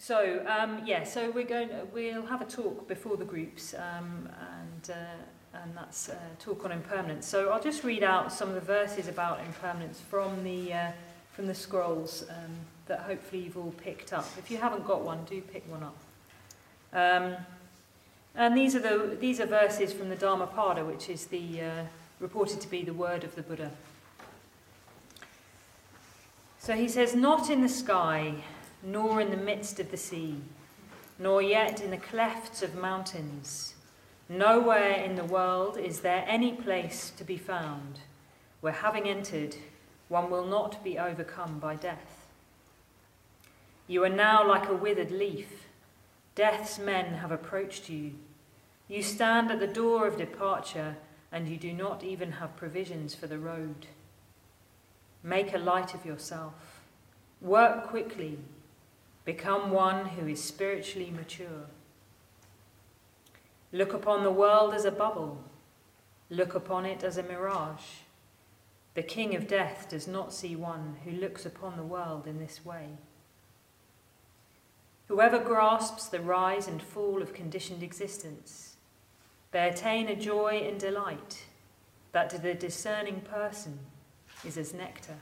So we'll have a talk before the groups, and that's a talk on impermanence. So I'll just read out some of the verses about impermanence from the scrolls that hopefully you've all picked up. If you haven't got one, do pick one up. And these are verses from the Dhammapada, which is reported to be the word of the Buddha. So he says, "Not in the sky, nor in the midst of the sea, nor yet in the clefts of mountains. Nowhere in the world is there any place to be found where, having entered, one will not be overcome by death. You are now like a withered leaf. Death's men have approached you. You stand at the door of departure, and you do not even have provisions for the road. Make a light of yourself. Work quickly. Become one who is spiritually mature. Look upon the world as a bubble. Look upon it as a mirage. The king of death does not see one who looks upon the world in this way. Whoever grasps the rise and fall of conditioned existence, they attain a joy and delight that to the discerning person is as nectar."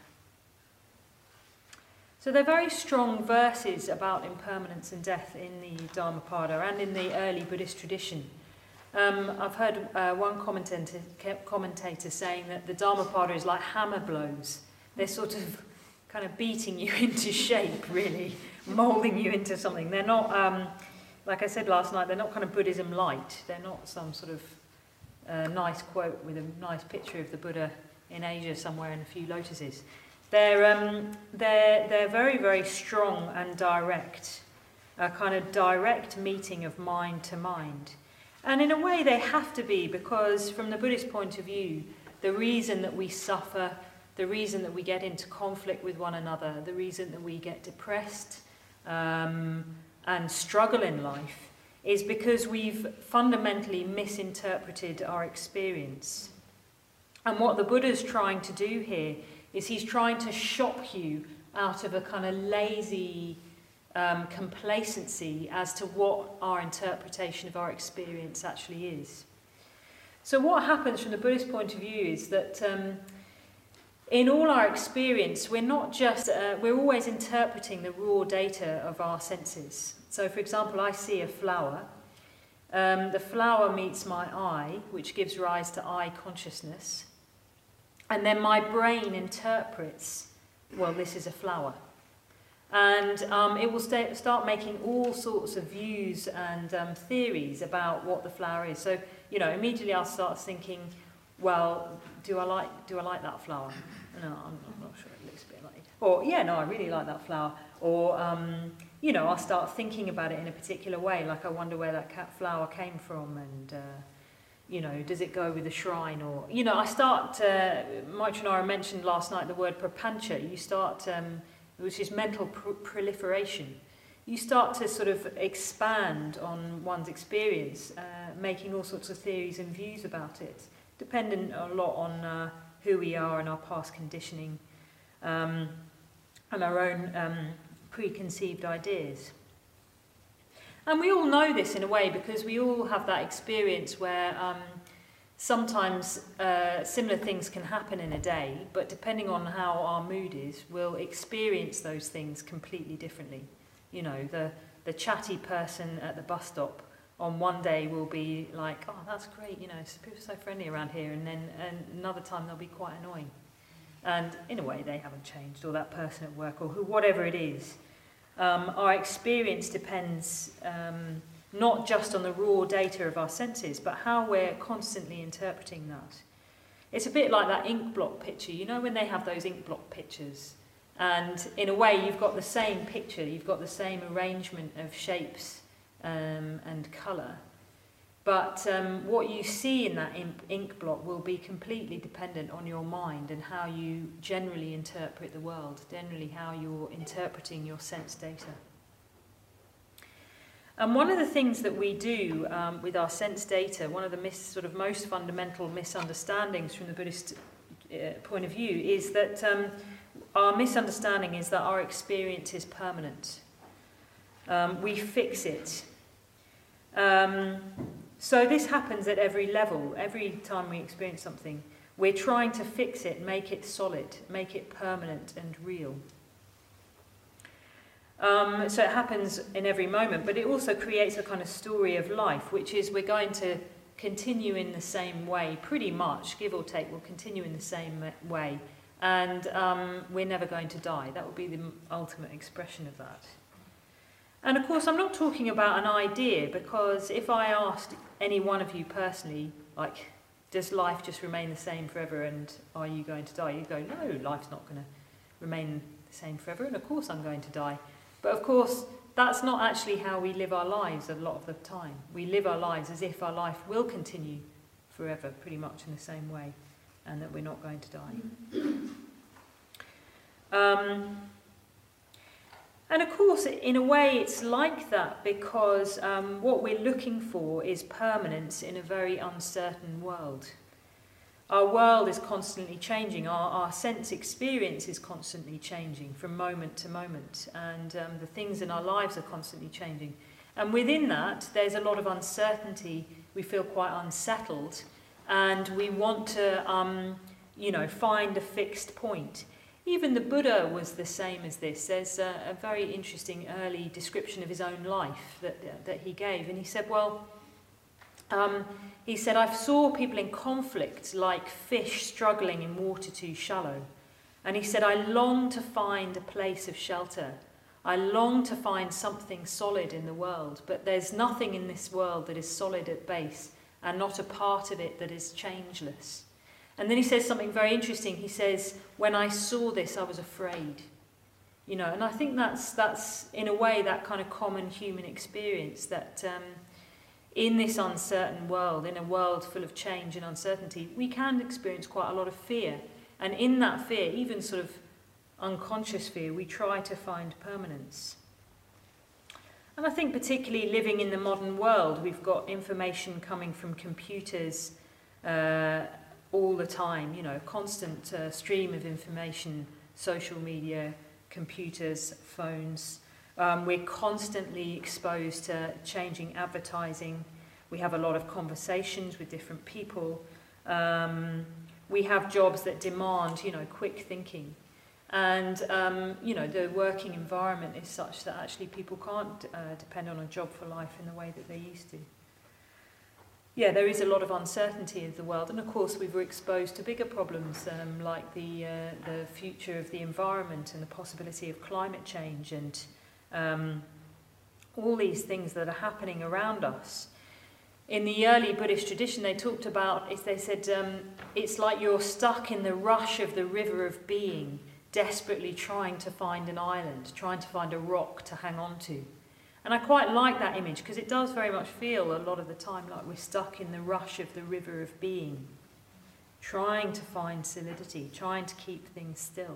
So they're very strong verses about impermanence and death in the Dhammapada and in the early Buddhist tradition. I've heard one commentator saying that the Dhammapada is like hammer blows. They're sort of kind of beating you into shape, really, moulding you into something. They're not, like I said last night, they're not kind of Buddhism light. They're not some sort of nice quote with a nice picture of the Buddha in Asia somewhere in a few lotuses. They're very, very strong and direct, a kind of direct meeting of mind to mind. And in a way they have to be, because from the Buddhist point of view, the reason that we suffer, the reason that we get into conflict with one another, the reason that we get depressed and struggle in life is because we've fundamentally misinterpreted our experience. And what the Buddha's trying to do here is he's trying to shock you out of a kind of lazy complacency as to what our interpretation of our experience actually is. So what happens from the Buddhist point of view is that in all our experience, we're not just, we're always interpreting the raw data of our senses. So for example, I see a flower. The flower meets my eye, which gives rise to eye consciousness. And then my brain interprets, well, this is a flower. And it will start making all sorts of views and theories about what the flower is. So, immediately I'll start thinking, well, do I like that flower? No, I'm not sure, it looks a bit like it. Or, yeah, no, I really like that flower. Or, I'll start thinking about it in a particular way, like I wonder where that flower came from, and does it go with the shrine? Or, I start, Maitranara mentioned last night the word prapancha. You start, which is mental proliferation. You start to sort of expand on one's experience, making all sorts of theories and views about it, dependent a lot on who we are and our past conditioning, and our own preconceived ideas. And we all know this in a way because we all have that experience where sometimes similar things can happen in a day, but depending on how our mood is, we'll experience those things completely differently. The chatty person at the bus stop on one day will be like, oh, that's great, people are so friendly around here, and then another time they'll be quite annoying. And in a way they haven't changed, or that person at work, or whatever it is. Our experience depends not just on the raw data of our senses, but how we're constantly interpreting that. It's a bit like that ink blot picture. When they have those ink blot pictures, and in a way you've got the same picture, you've got the same arrangement of shapes and colour, but what you see in that ink blot will be completely dependent on your mind and how you generally interpret the world, generally how you're interpreting your sense data. And one of the things that we do with our sense data, one of the most fundamental misunderstandings from the Buddhist point of view is that our misunderstanding is that our experience is permanent. We fix it. So this happens at every level. Every time we experience something, we're trying to fix it, make it solid, make it permanent and real. So it happens in every moment, but it also creates a kind of story of life, which is we're going to continue in the same way, pretty much, give or take, we'll continue in the same way. And we're never going to die. That would be the ultimate expression of that. And of course, I'm not talking about an idea, because if I asked any one of you personally, like, does life just remain the same forever and are you going to die? You go, no, life's not going to remain the same forever, and of course I'm going to die. But of course, that's not actually how we live our lives a lot of the time. We live our lives as if our life will continue forever, pretty much in the same way, and that we're not going to die. And of course, in a way, it's like that because what we're looking for is permanence in a very uncertain world. Our world is constantly changing. Our sense experience is constantly changing from moment to moment. And the things in our lives are constantly changing. And within that, there's a lot of uncertainty. We feel quite unsettled. And we want to, find a fixed point. Even the Buddha was the same as this. There's a very interesting early description of his own life that he gave. And he said, I saw people in conflict like fish struggling in water too shallow. And he said, I long to find a place of shelter. I long to find something solid in the world. But there's nothing in this world that is solid at base and not a part of it that is changeless. And then he says something very interesting. He says, when I saw this, I was afraid. And I think that's in a way that kind of common human experience that in this uncertain world, in a world full of change and uncertainty, we can experience quite a lot of fear. And in that fear, even sort of unconscious fear, we try to find permanence. And I think particularly living in the modern world, we've got information coming from computers all the time, constant stream of information, social media, computers, phones. We're constantly exposed to changing advertising. We have a lot of conversations with different people. We have jobs that demand, quick thinking. And, the working environment is such that actually people can't depend on a job for life in the way that they used to. Yeah, there is a lot of uncertainty in the world, and of course we were exposed to bigger problems like the future of the environment and the possibility of climate change and all these things that are happening around us. In the early Buddhist tradition, they talked about, they said, it's like you're stuck in the rush of the river of being, desperately trying to find an island, trying to find a rock to hang on to. And I quite like that image because it does very much feel a lot of the time like we're stuck in the rush of the river of being, trying to find solidity, trying to keep things still.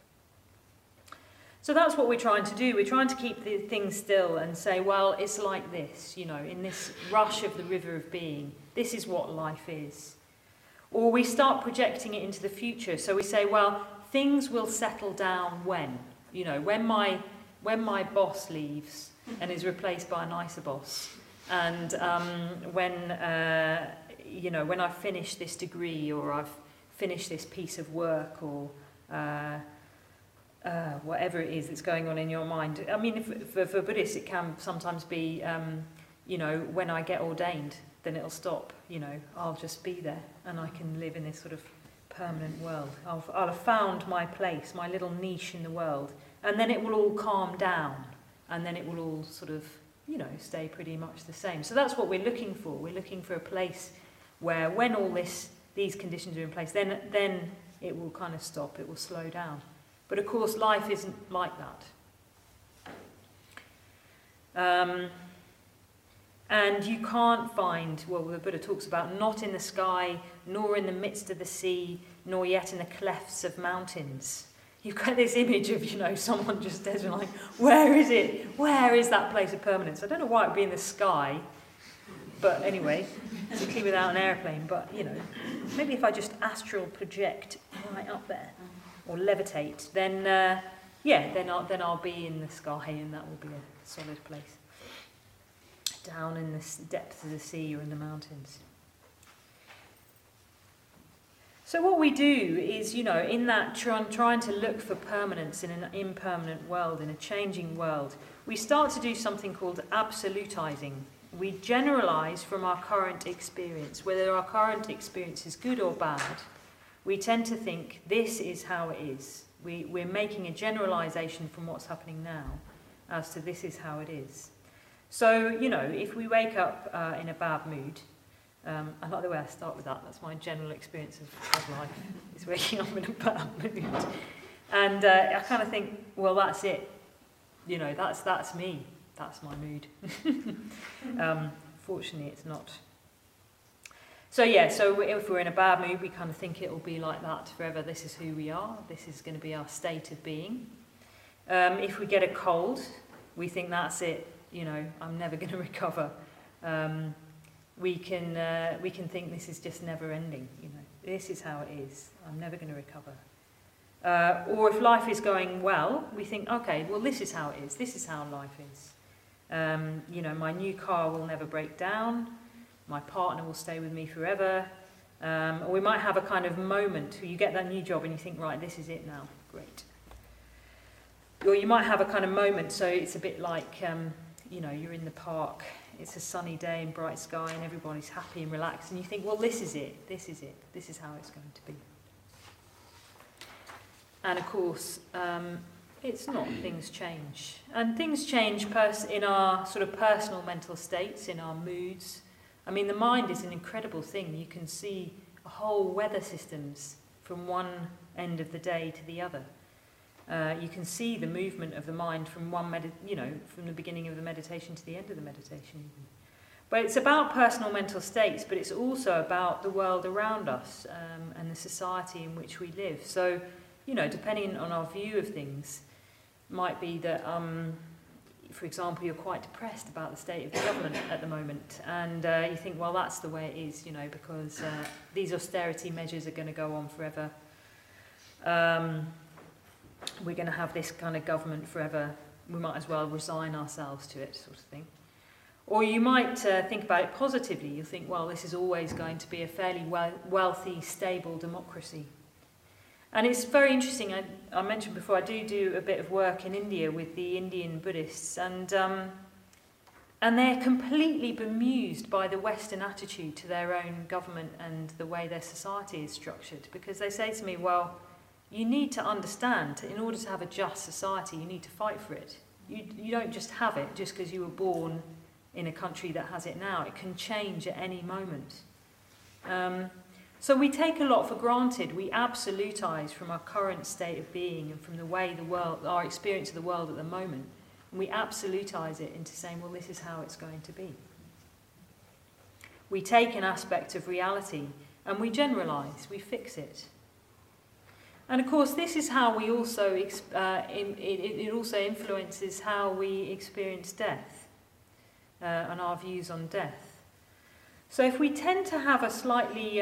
So that's what we're trying to do. We're trying to keep the things still and say, well, it's like this, in this rush of the river of being, this is what life is. Or we start projecting it into the future. So we say, well, things will settle down when? When my boss leaves and is replaced by a nicer boss, and when I've finished this degree, or I've finished this piece of work, or whatever it is that's going on in your mind. I mean, for Buddhists, it can sometimes be, when I get ordained, then it'll stop. I'll just be there, and I can live in this sort of permanent world. I'll have found my place, my little niche in the world, and then it will all calm down. And then it will all sort of, stay pretty much the same. So that's what we're looking for. We're looking for a place where when all these conditions are in place, then it will kind of stop, it will slow down. But of course, life isn't like that. And you can't find, the Buddha talks about, not in the sky, nor in the midst of the sea, nor yet in the clefts of mountains. You've got this image of, someone just dead and like, where is it? Where is that place of permanence? I don't know why it would be in the sky, but anyway, particularly without an airplane. But, maybe if I just astral project right up there, or levitate, then then I'll be in the sky, and that will be a solid place. Down in the depths of the sea or in the mountains. So what we do is, in that trying to look for permanence in an impermanent world, in a changing world, we start to do something called absolutizing. We generalize from our current experience. Whether our current experience is good or bad, we tend to think this is how it is. We're making a generalization from what's happening now as to this is how it is. So, if we wake up in a bad mood, I like the way I start with that. That's my general experience of life, is waking up in a bad mood. And I kind of think, well, that's it. That's me. That's my mood. Fortunately, it's not. So if we're in a bad mood, we kind of think it will be like that forever. This is who we are. This is going to be our state of being. If we get a cold, we think that's it. I'm never going to recover. We can think this is just never ending. This is how it is. I'm never going to recover. Or if life is going well, we think, okay, well, this is how it is. This is how life is. My new car will never break down. My partner will stay with me forever. Or we might have a kind of moment where you get that new job and you think, right, this is it now. Great. Or you might have a kind of moment, so it's a bit like, you're in the park. It's a sunny day and bright sky and everybody's happy and relaxed. And you think, well, this is it. This is it. This is how it's going to be. And of course, it's not. Things change. And things change in our sort of personal mental states, in our moods. I mean, the mind is an incredible thing. You can see whole weather systems from one end of the day to the other. You can see the movement of the mind from from the beginning of the meditation to the end of the meditation even. But it's about personal mental states, but it's also about the world around us and the society in which we live. So, depending on our view of things, might be that, for example, you're quite depressed about the state of the government at the moment, and you think, well, that's the way it is, because these austerity measures are going to go on forever. We're going to have this kind of government forever. We might as well resign ourselves to it, sort of thing. Or you might think about it positively. You think, well, this is always going to be a fairly wealthy, stable democracy. And it's very interesting. I mentioned before, I do a bit of work in India with the Indian Buddhists, and they're completely bemused by the Western attitude to their own government and the way their society is structured. Because they say to me, well, you need to understand, in order to have a just society, you need to fight for it. You don't just have it just because you were born in a country that has it now. It can change at any moment. So we take a lot for granted. We absolutize from our current state of being and from the way our experience of the world at the moment. And we absolutize it into saying, well, this is how it's going to be. We take an aspect of reality and we generalize, we fix it. And of course, this is how we also, it also influences how we experience death and our views on death. So if we tend to have a slightly,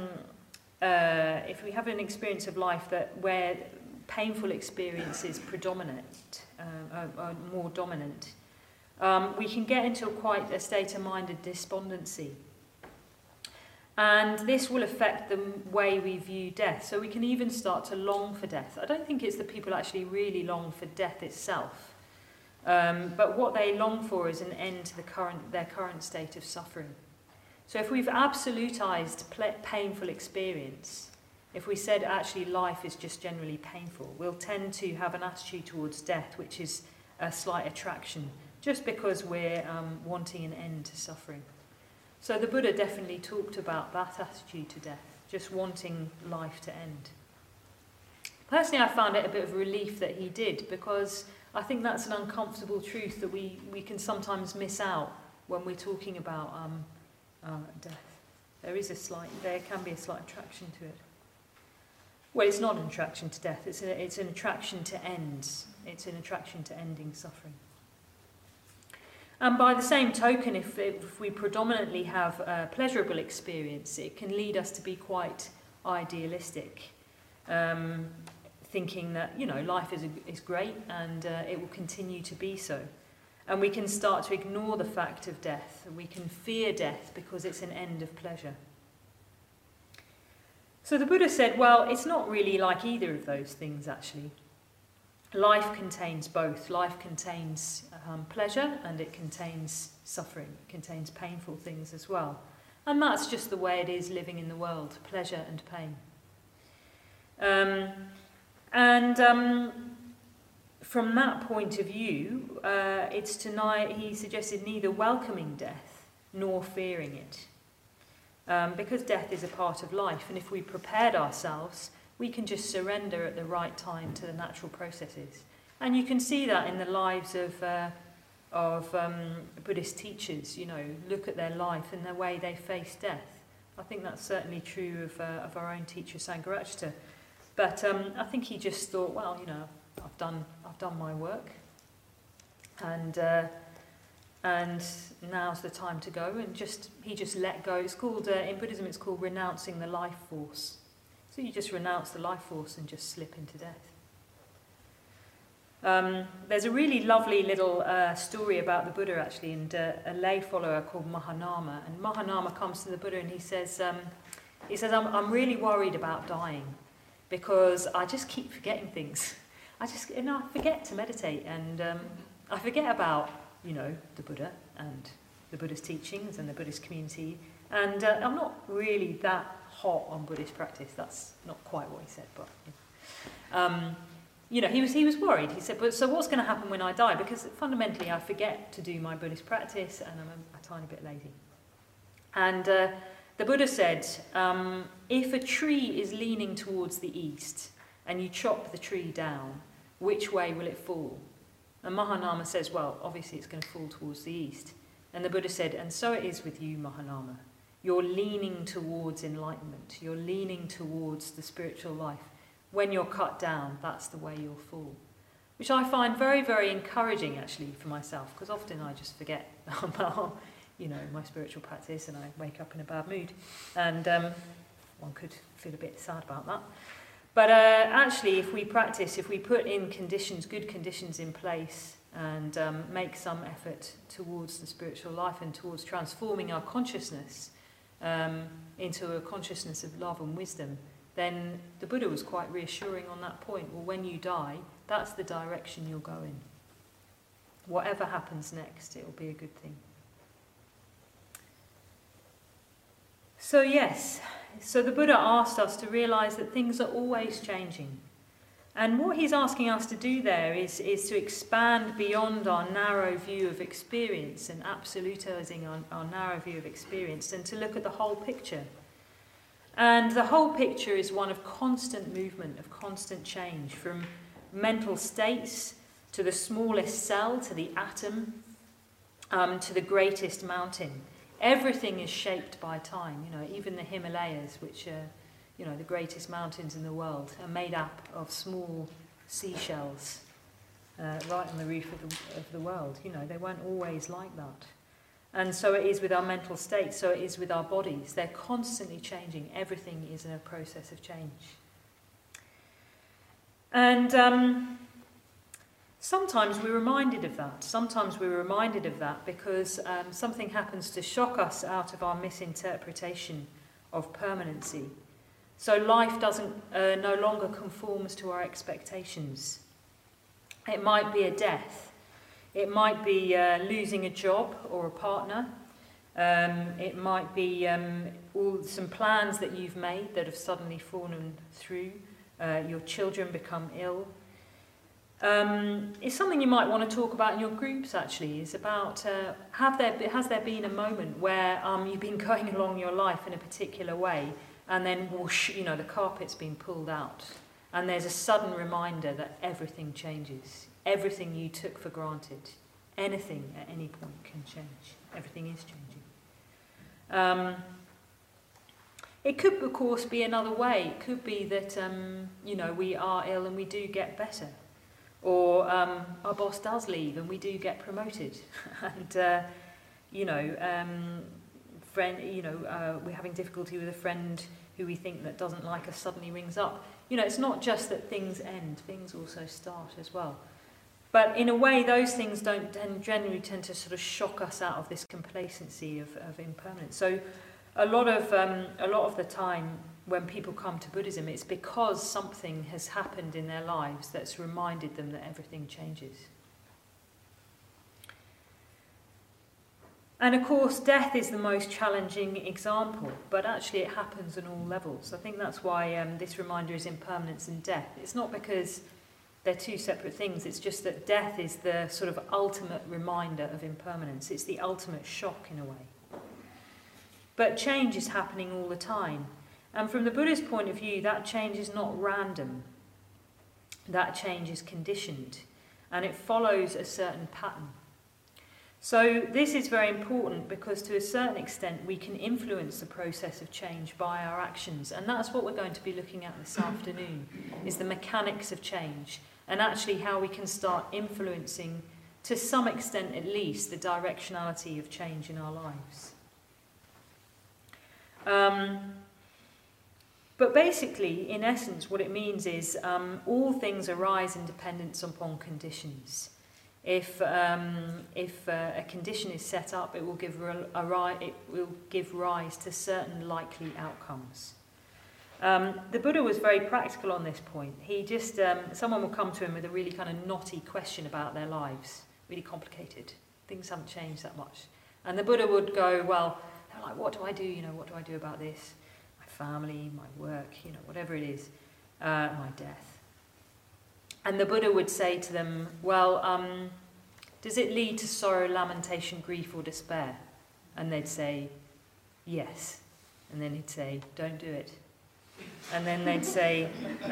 if we have an experience of life where painful experience is predominant, more dominant, we can get into quite a state of mind of despondency. And this will affect the way we view death. So we can even start to long for death. I don't think it's that people actually really long for death itself. But what they long for is an end to their current state of suffering. So if we've absolutized painful experience, if we said actually life is just generally painful, we'll tend to have an attitude towards death, which is a slight attraction, just because we're wanting an end to suffering. So the Buddha definitely talked about that attitude to death, just wanting life to end. Personally, I found it a bit of a relief that he did, because I think that's an uncomfortable truth that we can sometimes miss out when we're talking about death. There can be a slight attraction to it. Well, it's not an attraction to death, it's an attraction to ends. It's an attraction to ending suffering. And by the same token, if we predominantly have a pleasurable experience, it can lead us to be quite idealistic, thinking that, life is great and it will continue to be so. And we can start to ignore the fact of death, and we can fear death because it's an end of pleasure. So the Buddha said, well, it's not really like either of those things, actually. Life contains both. Life contains pleasure, and it contains suffering. It contains painful things as well. And that's just the way it is living in the world, pleasure and pain. From that point of view, it's he suggested neither welcoming death nor fearing it. Because death is a part of life, and if we prepared ourselves, we can just surrender at the right time to the natural processes. And you can see that in the lives of Buddhist teachers. Look at their life and the way they face death. I think that's certainly true of our own teacher Sangharakshita. But I think he just thought, well, I've done my work, and now's the time to go. And he just let go. It's called in Buddhism, it's called renouncing the life force. So you just renounce the life force and just slip into death. There's a really lovely little story about the Buddha, actually, and a lay follower called Mahanama. And Mahanama comes to the Buddha and he says, I'm really worried about dying because I just keep forgetting things. I forget to meditate, and I forget about, the Buddha and the Buddhist teachings and the Buddhist community. And I'm not really that hot on Buddhist practice. That's not quite what he said, but he was worried. He said, "But so what's going to happen when I die? Because fundamentally, I forget to do my Buddhist practice, and I'm a tiny bit lazy." And the Buddha said, "If a tree is leaning towards the east, and you chop the tree down, which way will it fall?" And Mahanama says, "Well, obviously, it's going to fall towards the east." And the Buddha said, "And so it is with you, Mahanama. You're leaning towards enlightenment. You're leaning towards the spiritual life. When you're cut down, that's the way you'll fall." Which I find very, very encouraging, actually, for myself, because often I just forget about, my spiritual practice, and I wake up in a bad mood. And one could feel a bit sad about that. But actually, if we practice, if we put in good conditions in place, and make some effort towards the spiritual life and towards transforming our consciousness into a consciousness of love and wisdom, then the Buddha was quite reassuring on that point. Well, when you die, that's the direction you'll go in. Whatever happens next, it'll be a good thing. So the Buddha asked us to realise that things are always changing. And what he's asking us to do there is to expand beyond our narrow view of experience and absolutizing our narrow view of experience, and to look at the whole picture. And the whole picture is one of constant movement, of constant change, from mental states to the smallest cell, to the atom, to the greatest mountain. Everything is shaped by time. Even the Himalayas, which are the greatest mountains in the world, are made up of small seashells right on the roof of the world. They weren't always like that. And so it is with our mental state, so it is with our bodies. They're constantly changing. Everything is in a process of change. And sometimes we're reminded of that. Sometimes we're reminded of that because something happens to shock us out of our misinterpretation of permanency. So life no longer conforms to our expectations. It might be a death. It might be losing a job or a partner. It might be some plans that you've made that have suddenly fallen through. Your children become ill. It's something you might want to talk about in your groups, actually. It's about, has there been a moment where you've been going along your life in a particular way, and then whoosh, the carpet's been pulled out, and there's a sudden reminder that everything changes. Everything you took for granted, anything at any point can change. Everything is changing. It could, of course, be another way. It could be that, we are ill and we do get better. Or our boss does leave and we do get promoted. And, we're having difficulty with a friend who we think that doesn't like us suddenly rings up. You know, it's not just that things end, things also start as well. But in a way, those things don't generally tend to sort of shock us out of this complacency of impermanence. So a lot of the time when people come to Buddhism, it's because something has happened in their lives that's reminded them that everything changes. And of course, death is the most challenging example, but actually it happens on all levels. I think that's why this reminder is impermanence and death. It's not because they're two separate things, it's just that death is the sort of ultimate reminder of impermanence. It's the ultimate shock in a way. But change is happening all the time. And from the Buddhist point of view, that change is not random. That change is conditioned, and it follows a certain pattern. So this is very important because to a certain extent we can influence the process of change by our actions, and that's what we're going to be looking at this afternoon, is the mechanics of change and actually how we can start influencing, to some extent at least, the directionality of change in our lives. But basically, in essence, what it means is all things arise in dependence upon conditions. If a condition is set up, it will give rise to certain likely outcomes. The Buddha was very practical on this point. He just someone will come to him with a really kind of knotty question about their lives, really complicated. Things haven't changed that much, and the Buddha would go, well, they're like, what do I do? You know, what do I do about this? My family, my work, you know, whatever it is, my death. And the Buddha would say to them, well, does it lead to sorrow, lamentation, grief, or despair? And they'd say, yes. And then he'd say, don't do it. And then they'd say,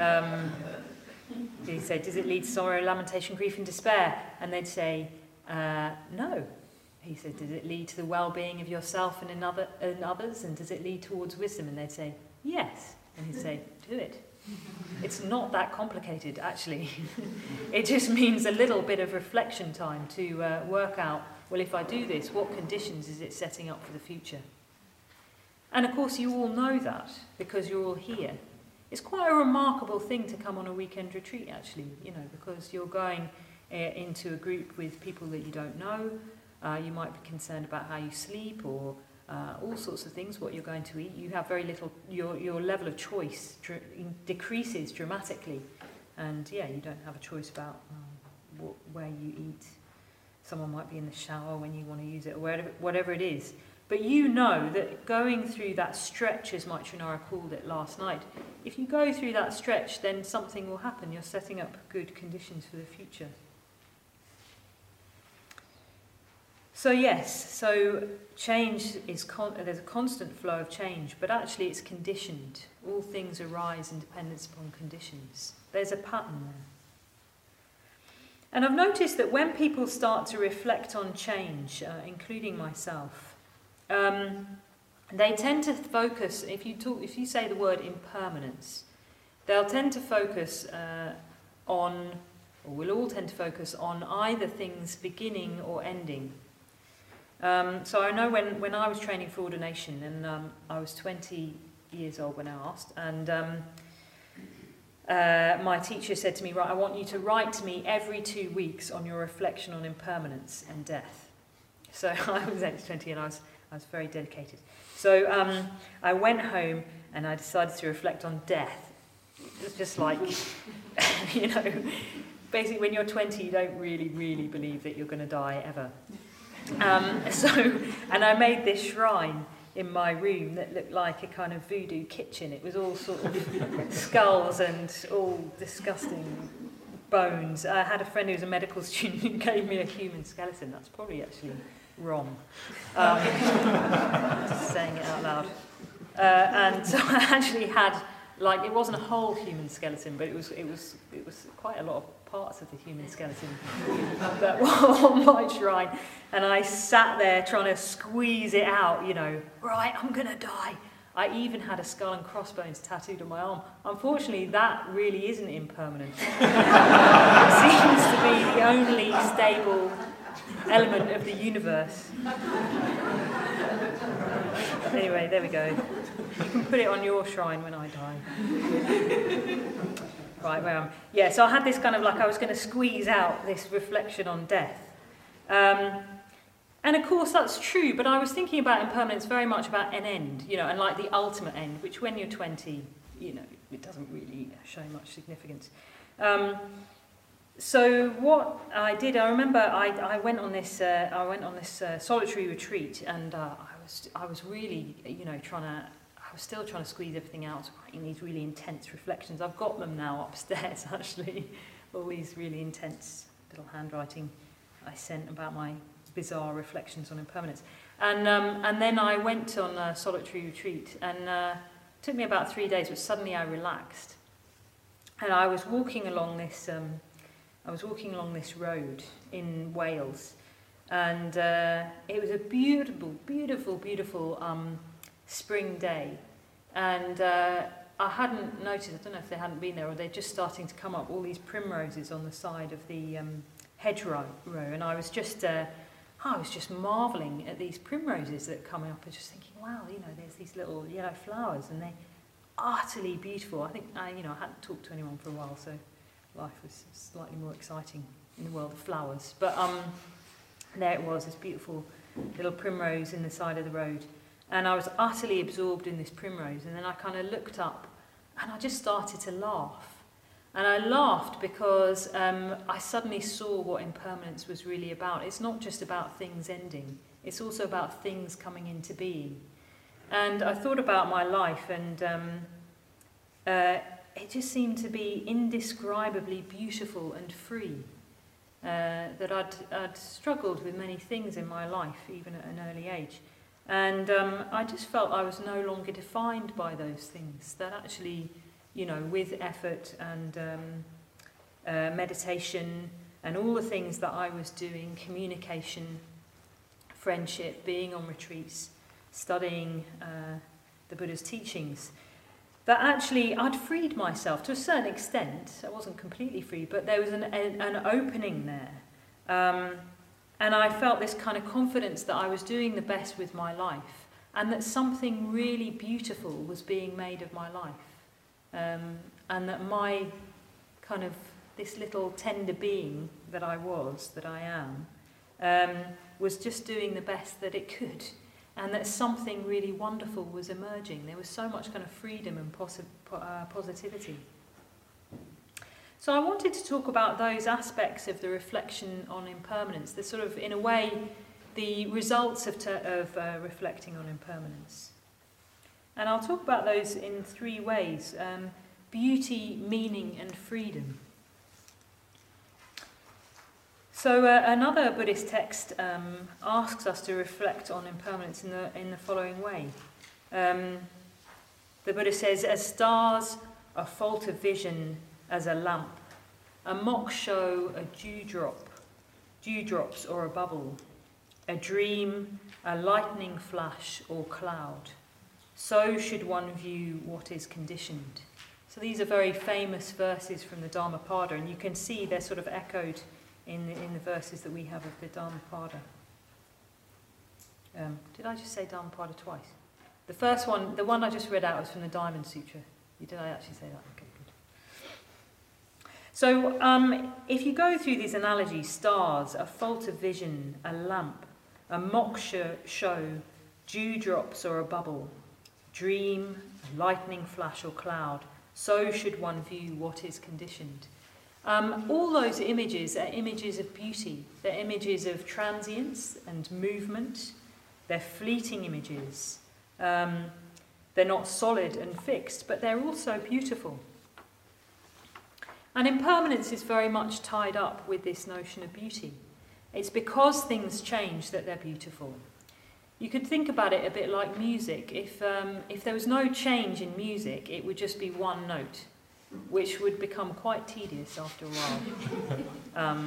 does it lead to sorrow, lamentation, grief, and despair? And they'd say, no. He said, does it lead to the well-being of yourself and others? And does it lead towards wisdom? And they'd say, yes. And he'd say, do it. It's not that complicated, actually. It just means a little bit of reflection time to work out, well, if I do this, what conditions is it setting up for the future? And of course, you all know that because you're all here. It's quite a remarkable thing to come on a weekend retreat, actually, you know, because you're going into a group with people that you don't know. You might be concerned about how you sleep or all sorts of things, what you're going to eat. You have very little, your level of choice decreases dramatically. And yeah, you don't have a choice about where you eat. Someone might be in the shower when you want to use it, or whatever it is. But you know that going through that stretch, as Maitreyanara called it last night, if you go through that stretch, then something will happen. You're setting up good conditions for the future. So yes, so change is, there's a constant flow of change, but actually it's conditioned. All things arise in dependence upon conditions. There's a pattern there. And I've noticed that when people start to reflect on change, including myself, they tend to focus, if you say the word impermanence, they'll tend to focus on, or we'll all tend to focus on either things beginning or ending. So I know when I was training for ordination, and I was 20 years old when I asked, and my teacher said to me, right, I want you to write to me every 2 weeks on your reflection on impermanence and death. So I was 20 and I was very dedicated. So I went home and I decided to reflect on death. It was just like, you know, basically when you're 20 you don't really believe that you're going to die ever. And I made this shrine in my room that looked like a kind of voodoo kitchen. It was all sort of skulls and all disgusting bones. I had a friend who was a medical student who gave me a human skeleton. That's probably actually wrong. Just saying it out loud. And so I actually had, like, it wasn't a whole human skeleton, but it was quite a lot of parts of the human skeleton that were on my shrine. And I sat there trying to squeeze it out, you know, right, I'm going to die. I even had a skull and crossbones tattooed on my arm. Unfortunately, that really isn't impermanent. It seems to be the only stable element of the universe. Anyway, there we go. You can put it on your shrine when I die. Right, where am I? Yeah, so I had this kind of like I was going to squeeze out this reflection on death. And of course that's true, but I was thinking about impermanence very much about an end, and like the ultimate end, which when you're 20, it doesn't really show much significance. So what I did, I remember I went on this solitary retreat, and I was really I was still trying to squeeze everything out, writing these really intense reflections. I've got them now upstairs actually, all these really intense little handwriting I sent about my bizarre reflections on impermanence. And then I went on a solitary retreat, and it took me about 3 days, but suddenly I relaxed. And I was walking along this road in Wales, and it was a beautiful, beautiful, beautiful spring day. And I hadn't noticed, I don't know if they hadn't been there or they're just starting to come up, all these primroses on the side of the hedgerow, and I was just marvelling at these primroses that are coming up and just thinking, wow, there's these little yellow flowers and they're utterly beautiful. I think, I hadn't talked to anyone for a while, so life was slightly more exciting in the world of flowers. But there it was, this beautiful little primrose in the side of the road. And I was utterly absorbed in this primrose, and then I kind of looked up and I just started to laugh. And I laughed because I suddenly saw what impermanence was really about. It's not just about things ending, it's also about things coming into being. And I thought about my life, and it just seemed to be indescribably beautiful and free. That I'd struggled with many things in my life, even at an early age. And I just felt I was no longer defined by those things, that actually, with effort and meditation and all the things that I was doing, communication, friendship, being on retreats, studying the Buddha's teachings, that actually I'd freed myself to a certain extent. I wasn't completely free, but there was an opening there. And I felt this kind of confidence that I was doing the best with my life, and that something really beautiful was being made of my life. And that my kind of, this little tender being that I am, was just doing the best that it could. And that something really wonderful was emerging. There was so much kind of freedom and positivity. So I wanted to talk about those aspects of the reflection on impermanence, the sort of, in a way, the results of reflecting on impermanence. And I'll talk about those in 3 ways: beauty, meaning, and freedom. So another Buddhist text asks us to reflect on impermanence in the following way. The Buddha says, "As stars, a fault of vision, as a lamp, a mock show, a dewdrops or a bubble, a dream, a lightning flash or cloud. So should one view what is conditioned." So these are very famous verses from the Dhammapada, and you can see they're sort of echoed in the verses that we have of the Dhammapada. Did I just say Dhammapada twice? The first one, the one I just read out, was from the Diamond Sutra. Did I actually say that? Okay, good. So if you go through these analogies, stars, a fault of vision, a lamp, a mock show, dewdrops or a bubble, dream, a lightning flash or cloud, so should one view what is conditioned. All those images are images of beauty. They're images of transience and movement. They're fleeting images. They're not solid and fixed, but they're also beautiful. And impermanence is very much tied up with this notion of beauty. It's because things change that they're beautiful. You could think about it a bit like music. If there was no change in music, it would just be one note, which would become quite tedious after a while.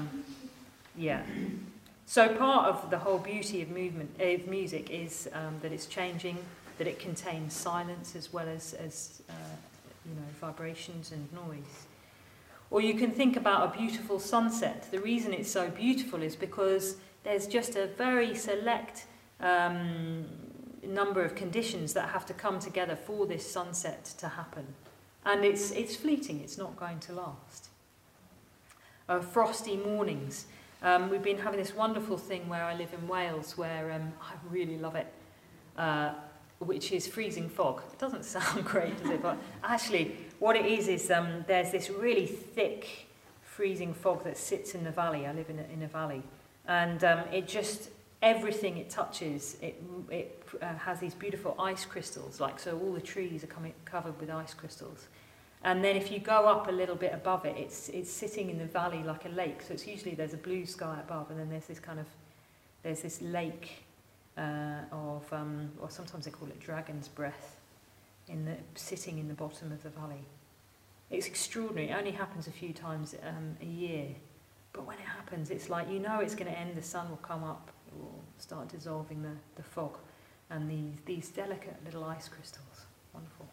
So part of the whole beauty of music is that it's changing, that it contains silence as well as vibrations and noise. Or you can think about a beautiful sunset. The reason it's so beautiful is because there's just a very select number of conditions that have to come together for this sunset to happen. And it's fleeting, it's not going to last. Frosty mornings. We've been having this wonderful thing where I live in Wales, where I really love it, which is freezing fog. It doesn't sound great, does it? But actually, what it is there's this really thick freezing fog that sits in the valley. I live in a valley. And it just, everything it touches, it has these beautiful ice crystals, so all the trees are covered with ice crystals. And then if you go up a little bit above it, it's sitting in the valley like a lake. So it's usually there's a blue sky above, and then there's this lake or sometimes they call it dragon's breath, sitting in the bottom of the valley. It's extraordinary. It only happens a few times a year. But when it happens, it's like, it's going to end, the sun will come up, it will start dissolving the fog, and these delicate little ice crystals. Wonderful.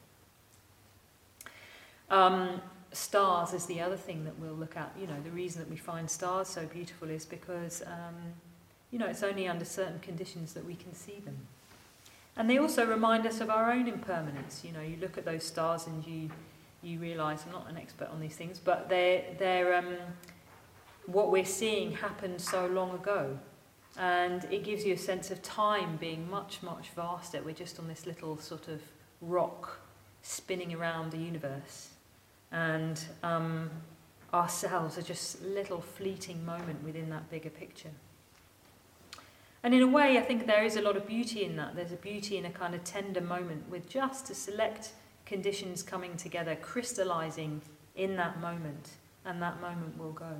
Stars is the other thing that we'll look at. The reason that we find stars so beautiful is because, it's only under certain conditions that we can see them. And they also remind us of our own impermanence. You look at those stars and you realise, I'm not an expert on these things, but they're what we're seeing happened so long ago. And it gives you a sense of time being much, much vaster. We're just on this little sort of rock spinning around the universe. And ourselves are just a little fleeting moment within that bigger picture. And in a way, I think there is a lot of beauty in that. There's a beauty in a kind of tender moment with just a select conditions coming together, crystallizing in that moment, and that moment will go.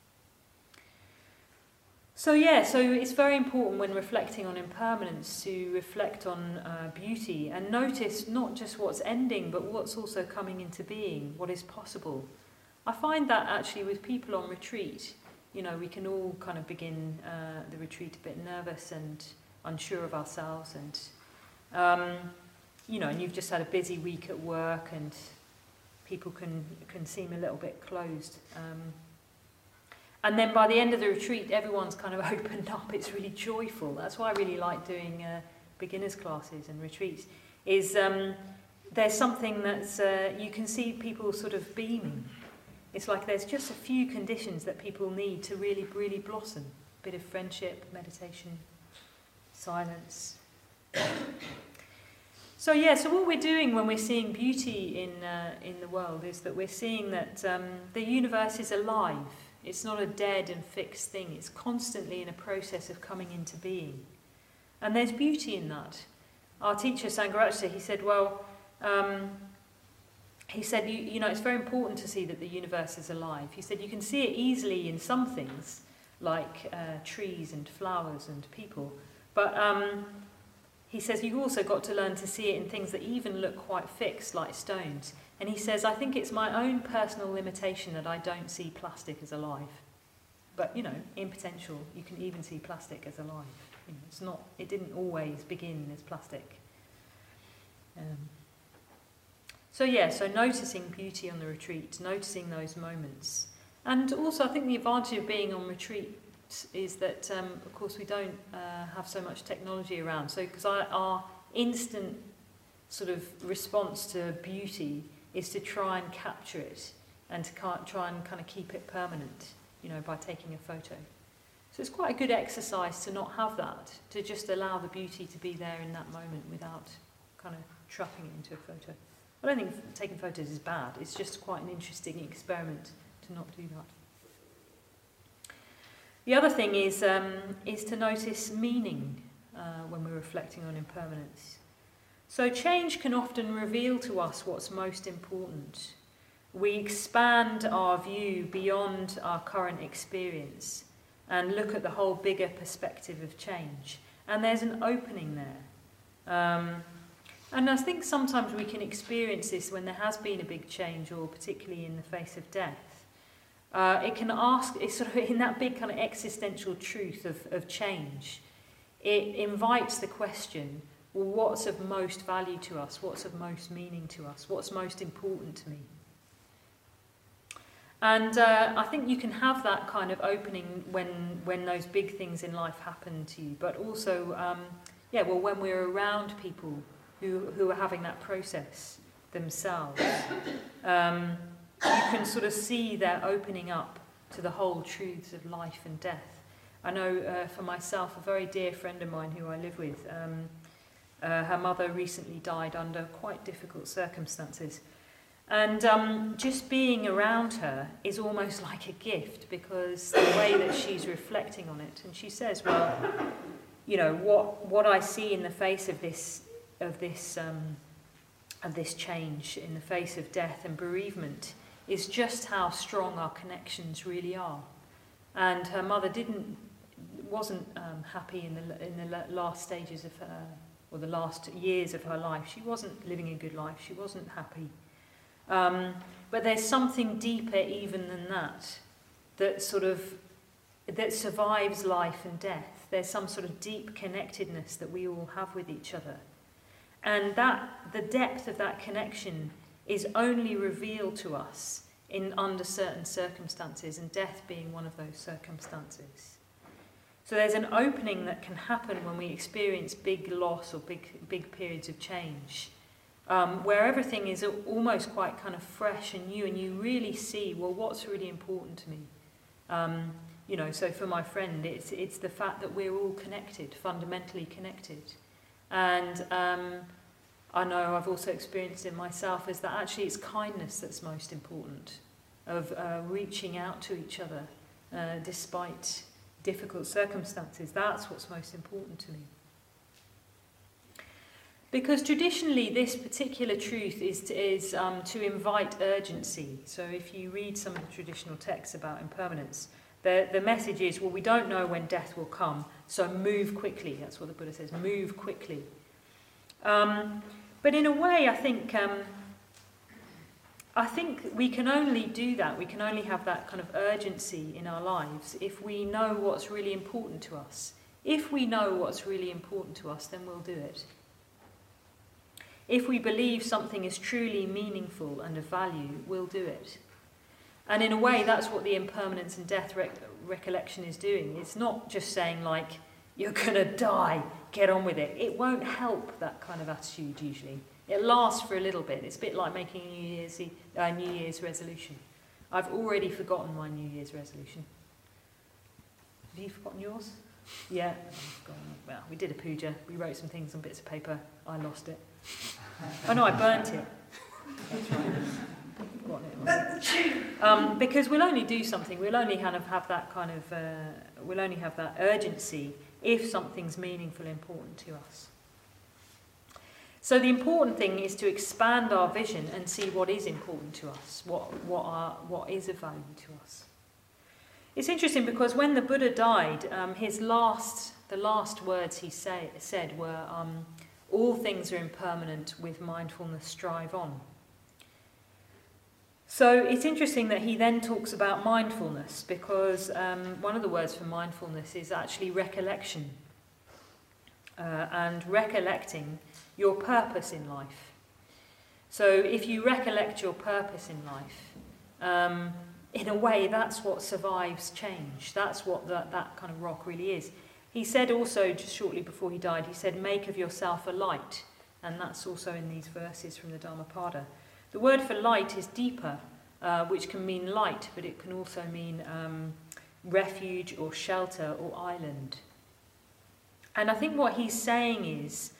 So it's very important when reflecting on impermanence to reflect on beauty and notice not just what's ending, but what's also coming into being, what is possible. I find that actually with people on retreat, we can all kind of begin the retreat a bit nervous and unsure of ourselves, and and you've just had a busy week at work, and people can seem a little bit closed. And then by the end of the retreat, everyone's kind of opened up. It's really joyful. That's why I really like doing beginners classes and retreats, is there's something that's, you can see people sort of beaming. It's like there's just a few conditions that people need to really, really blossom. A bit of friendship, meditation, silence. So what we're doing when we're seeing beauty in the world is that we're seeing that the universe is alive. It's not a dead and fixed thing. It's constantly in a process of coming into being. And there's beauty in that. Our teacher, Sangharakshita, he said, it's very important to see that the universe is alive. He said you can see it easily in some things, like trees and flowers and people. But he says you've also got to learn to see it in things that even look quite fixed, like stones. And he says, I think it's my own personal limitation that I don't see plastic as alive. But, in potential, you can even see plastic as alive. It didn't always begin as plastic. So noticing beauty on the retreat, noticing those moments. And also, I think the advantage of being on retreat is that, of course, we don't have so much technology around. So, because our instant sort of response to beauty is to try and capture it and to try and kind of keep it permanent, by taking a photo. So it's quite a good exercise to not have that, to just allow the beauty to be there in that moment without kind of trapping it into a photo. I don't think taking photos is bad. It's just quite an interesting experiment to not do that. The other thing is to notice meaning when we're reflecting on impermanence. So change can often reveal to us what's most important. We expand our view beyond our current experience and look at the whole bigger perspective of change. And there's an opening there. And I think sometimes we can experience this when there has been a big change, or particularly in the face of death. It's sort of in that big kind of existential truth of change. It invites the question, well, what's of most value to us? What's of most meaning to us? What's most important to me? And I think you can have that kind of opening when those big things in life happen to you, but also, when we're around people who are having that process themselves, you can sort of see their opening up to the whole truths of life and death. I know for myself, a very dear friend of mine who I live with, her mother recently died under quite difficult circumstances. And just being around her is almost like a gift, because the way that she's reflecting on it, and she says, well, you know, what I see in the face of this change, in the face of death and bereavement, is just how strong our connections really are. And her mother wasn't happy in the last stages of her, or the last years of her life. She wasn't living a good life. She wasn't happy. But there's something deeper even than that survives life and death. There's some sort of deep connectedness that we all have with each other. And the depth of that connection is only revealed to us under certain circumstances, and death being one of those circumstances. So there's an opening that can happen when we experience big loss or big periods of change, where everything is almost quite kind of fresh and new, and you really see, well, what's really important to me? So for my friend, it's the fact that we're all connected, fundamentally connected. And I know I've also experienced it myself, is that actually it's kindness that's most important, of reaching out to each other despite difficult circumstances. That's what's most important to me. Because traditionally this particular truth is to invite urgency. So if you read some of the traditional texts about impermanence, the message is, well, we don't know when death will come, so move quickly. That's what the Buddha says, move quickly. But in a way, I think we can only do that, we can only have that kind of urgency in our lives if we know what's really important to us. If we know what's really important to us, then we'll do it. If we believe something is truly meaningful and of value, we'll do it. And in a way, that's what the impermanence and death recollection is doing. It's not just saying, like, you're going to die, get on with it. It won't help that kind of attitude usually. It lasts for a little bit. It's a bit like making a New Year's resolution. I've already forgotten my New Year's resolution. Have you forgotten yours? Yeah. Well, we did a puja. We wrote some things on bits of paper. I lost it. Oh no, I burnt it. That's right. Because we'll only do something. We'll only kind of have that kind of. We'll only have that urgency if something's meaningful, important to us. So the important thing is to expand our vision and see what is important to us, what is of value to us. It's interesting because when the Buddha died, the last words he said were, all things are impermanent, with mindfulness strive on. So it's interesting that he then talks about mindfulness, because one of the words for mindfulness is actually recollection, and recollecting your purpose in life. So if you recollect your purpose in life, in a way that's what survives change. That's what that kind of rock really is. He said also, just shortly before he died, he said, make of yourself a light. And that's also in these verses from the Dhammapada. The word for light is deeper, which can mean light, but it can also mean refuge or shelter or island. And I think what he's saying is,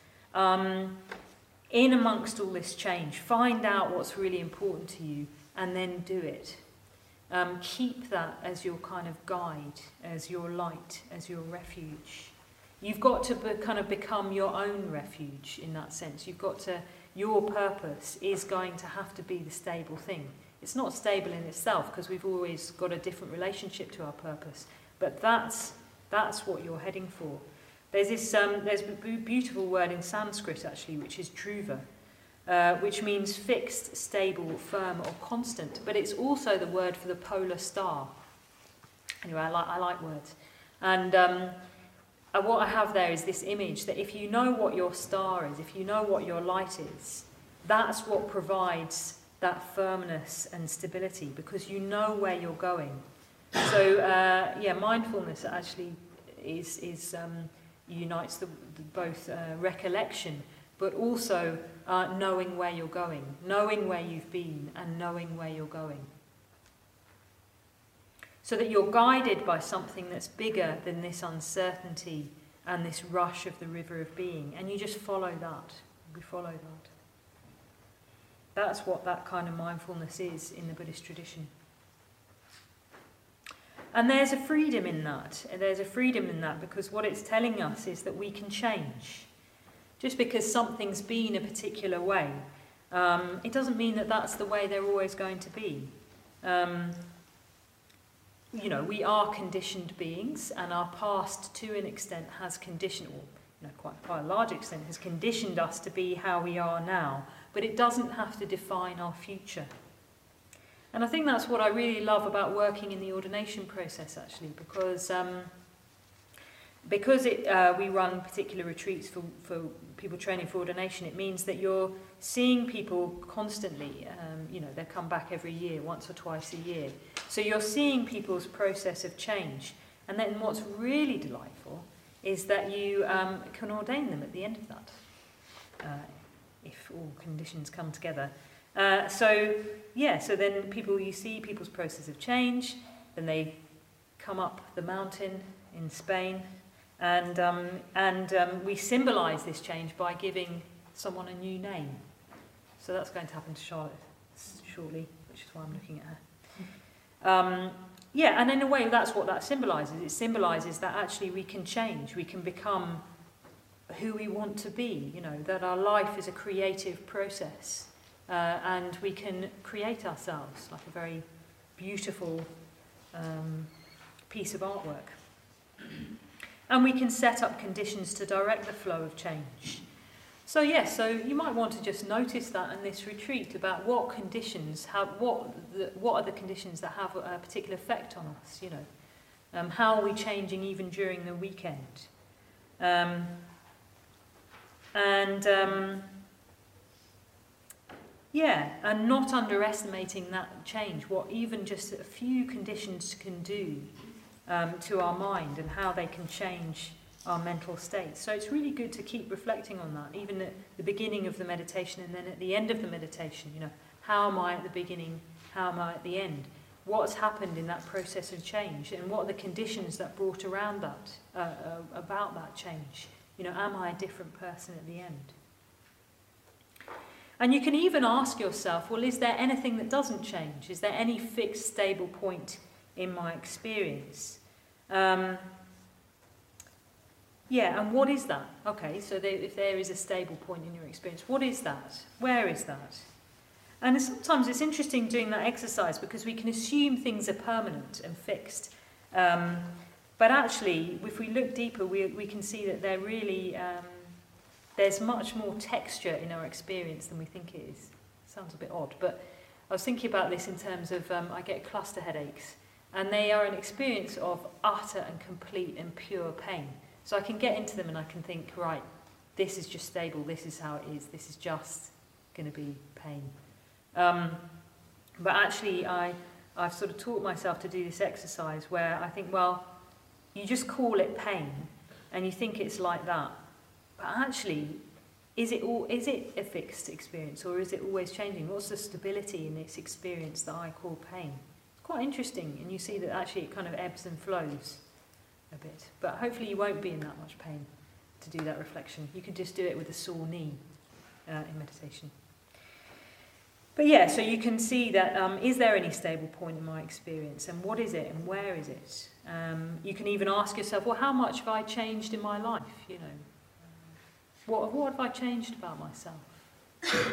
in amongst all this change, find out what's really important to you and then do it. Keep that as your kind of guide, as your light, as your refuge. You've got to kind of become your own refuge in that sense. Your purpose is going to have to be the stable thing. It's not stable in itself because we've always got a different relationship to our purpose, but that's what you're heading for. There's a beautiful word in Sanskrit actually, which is dhruva, which means fixed, stable, firm or constant, but it's also the word for the polar star. Anyway, I like words. And what I have there is this image that if you know what your star is, if you know what your light is, that's what provides that firmness and stability, because you know where you're going. So mindfulness actually unites both recollection, but also knowing where you're going, knowing where you've been, and knowing where you're going. So that you're guided by something that's bigger than this uncertainty and this rush of the river of being, and you just follow that. We follow that. That's what that kind of mindfulness is in the Buddhist tradition. And there's a freedom in that. There's a freedom in that because what it's telling us is that we can change. Just because something's been a particular way, it doesn't mean that that's the way they're always going to be. We are conditioned beings, and our past, to an extent, has conditioned, or quite a large extent, has conditioned us to be how we are now. But it doesn't have to define our future. And I think that's what I really love about working in the ordination process, actually, because we run particular retreats for people training for ordination. It means that you're seeing people constantly. They come back every year, once or twice a year. So you're seeing people's process of change. And then what's really delightful is that you can ordain them at the end of that, if all conditions come together. So then you see people's process of change, then they come up the mountain in Spain, and we symbolise this change by giving someone a new name. So that's going to happen to Charlotte shortly, which is why I'm looking at her. And in a way that's what that symbolises. It symbolises that actually we can change, we can become who we want to be, that our life is a creative process. And we can create ourselves like a very beautiful piece of artwork. And we can set up conditions to direct the flow of change. So you might want to just notice that in this retreat about what conditions what are the conditions that have a particular effect on us, how are we changing even during the weekend? And not underestimating that change, what even just a few conditions can do to our mind and how they can change our mental state. So it's really good to keep reflecting on that, even at the beginning of the meditation and then at the end of the meditation. How am I at the beginning? How am I at the end? What's happened in that process of change? And what are the conditions that brought around that, about that change? Am I a different person at the end? And you can even ask yourself, well, is there anything that doesn't change? Is there any fixed, stable point in my experience? And what is that? Okay, so if there is a stable point in your experience, what is that? Where is that? And sometimes it's interesting doing that exercise because we can assume things are permanent and fixed. But actually, if we look deeper, we can see that they're really... there's much more texture in our experience than we think it is. Sounds a bit odd, but I was thinking about this in terms of I get cluster headaches, and they are an experience of utter and complete and pure pain. So I can get into them and I can think, right, this is just stable, this is how it is, this is just going to be pain. But actually, I've sort of taught myself to do this exercise where I think, well, you just call it pain, and you think it's like that. But actually, is it a fixed experience, or is it always changing? What's the stability in this experience that I call pain? It's quite interesting, and you see that actually it kind of ebbs and flows a bit. But hopefully you won't be in that much pain to do that reflection. You can just do it with a sore knee in meditation. But so you can see that, is there any stable point in my experience, and what is it, and where is it? You can even ask yourself, well, how much have I changed in my life, What have I changed about myself?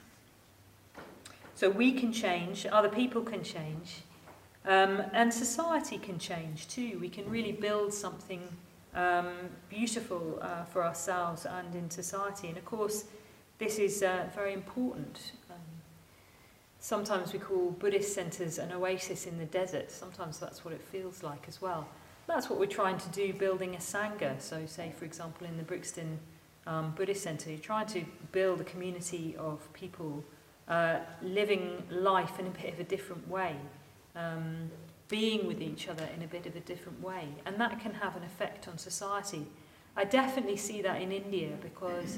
So we can change, other people can change, and society can change too. We can really build something beautiful for ourselves and in society. And of course, this is very important. Sometimes we call Buddhist centres an oasis in the desert. Sometimes that's what it feels like as well. That's what we're trying to do, building a Sangha. So say, for example, in the Brixton Buddhist Centre, you're trying to build a community of people living life in a bit of a different way, being with each other in a bit of a different way, and that can have an effect on society. I definitely see that in India because,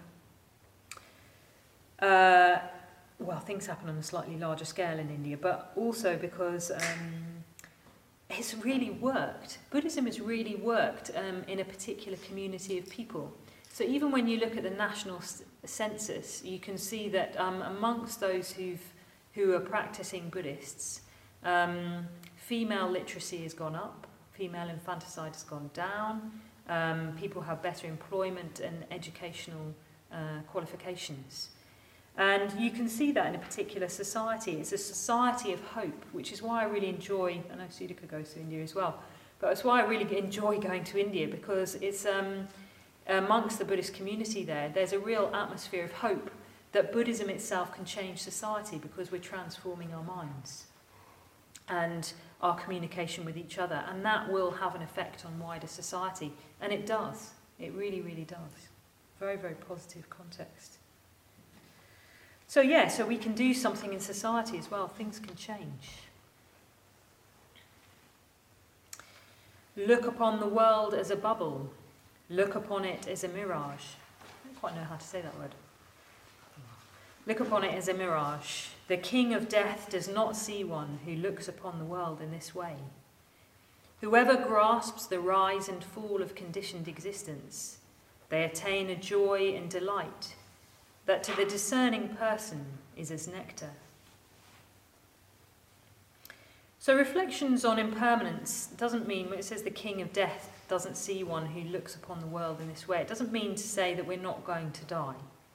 well, things happen on a slightly larger scale in India, but also because it's really worked. Buddhism has really worked in a particular community of people. So even when you look at the national census, you can see that amongst those who are practicing Buddhists, female literacy has gone up, female infanticide has gone down, people have better employment and educational qualifications. And you can see that in a particular society. It's a society of hope, which is why I really enjoy, I know Sudhika goes to India as well, but it's why I really enjoy going to India, because it's amongst the Buddhist community there's a real atmosphere of hope that Buddhism itself can change society because we're transforming our minds and our communication with each other, and that will have an effect on wider society. And it does. It really, really does. Very, very positive context. So so we can do something in society as well. Things can change. Look upon the world as a bubble. Look upon it as a mirage. I don't quite know how to say that word. Look upon it as a mirage. The king of death does not see one who looks upon the world in this way. Whoever grasps the rise and fall of conditioned existence, they attain a joy and delight that to the discerning person is as nectar. So reflections on impermanence doesn't mean, when it says the king of death doesn't see one who looks upon the world in this way, it doesn't mean to say that we're not going to die.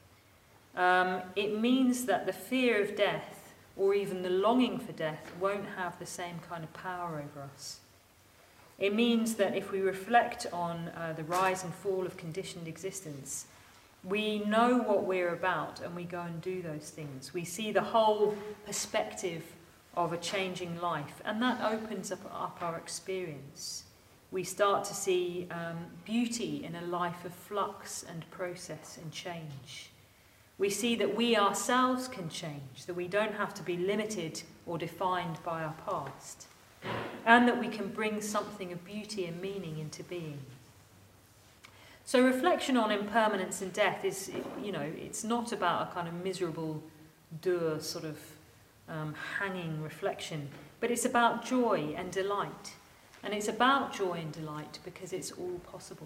It means that the fear of death, or even the longing for death, won't have the same kind of power over us. It means that if we reflect on the rise and fall of conditioned existence, we know what we're about and we go and do those things. We see the whole perspective of a changing life, and that opens up our experience. We start to see beauty in a life of flux and process and change. We see that we ourselves can change, that we don't have to be limited or defined by our past, and that we can bring something of beauty and meaning into being. So reflection on impermanence and death is, it's not about a kind of miserable, dour sort of hanging reflection, but it's about joy and delight. And it's about joy and delight because it's all possible.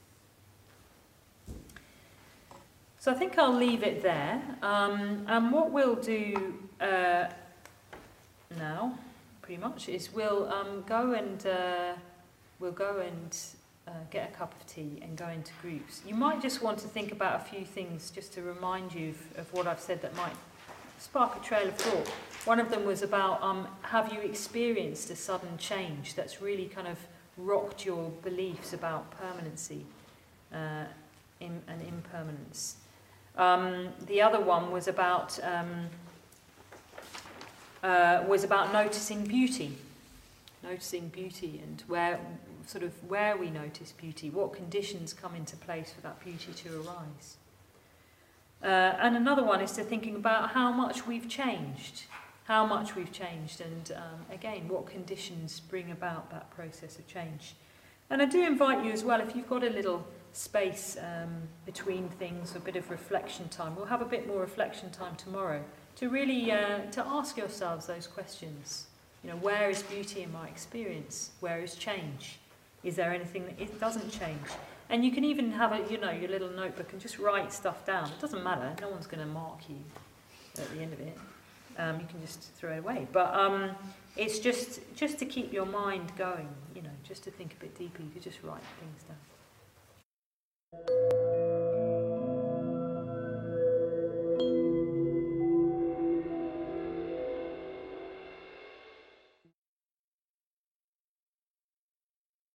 So I think I'll leave it there. And what we'll do now, pretty much, is we'll go and get a cup of tea and go into groups. You might just want to think about a few things just to remind you of what I've said that might spark a trail of thought. One of them was about have you experienced a sudden change that's really kind of rocked your beliefs about permanency and impermanence. The other one was about noticing beauty and where we notice beauty, what conditions come into place for that beauty to arise. And another one is to thinking about how much we've changed, and again, what conditions bring about that process of change. And I do invite you as well, if you've got a little space between things, a bit of reflection time, we'll have a bit more reflection time tomorrow, to really to ask yourselves those questions. Where is beauty in my experience? Where is change? Is there anything that it doesn't change? And you can even have your little notebook and just write stuff down. It doesn't matter. No one's going to mark you at the end of it. You can just throw it away. But it's just to keep your mind going, just to think a bit deeper. You could just write things down.